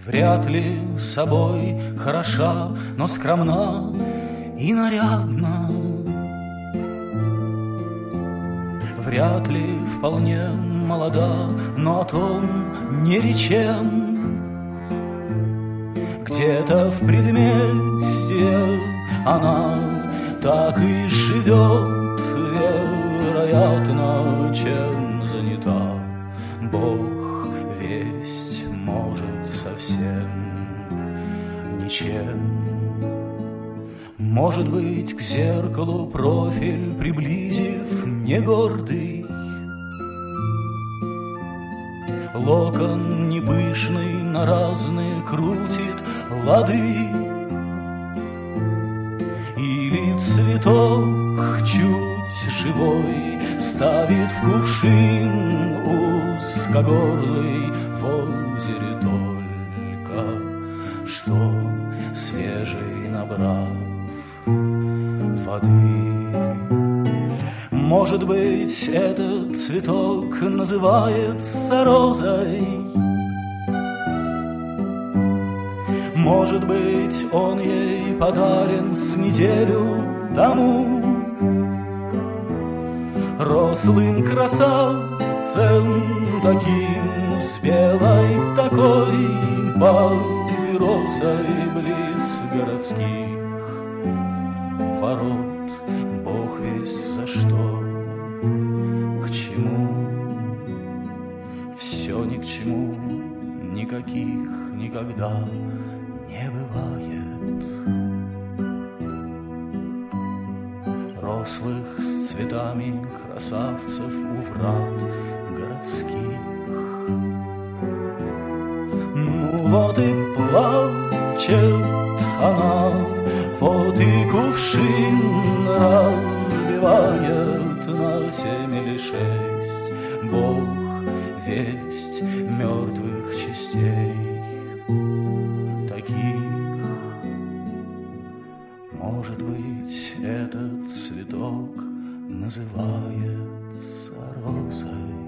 Вряд ли собой хороша, но скромна и нарядна. Вряд ли вполне молода, но о том не речем. Где-то в предместье она так и живет, вероятно, чем занята. Бог весть, может, совсем ничем. Может быть, к зеркалу профиль приблизив, не гордый, локон непышный на разные крутит лады, или цветок чуть живой ставит в кувшин узкогорлый в озере только что свежий набрав воды. Может быть, этот цветок называется розой. Может быть, он ей подарен с неделю тому. Рослым красавцем таким, с белой такой папиросой близ городских ворот. Бог весть за что, к чему, все ни к чему, никаких никогда не бывает. Рослых с цветами красавцев у врат городских. Ну вот и плачет она, вот и кувшин разбивает на 7 или 6. Бог весть мертвых частей таких. Может быть, этот цветок называется розой.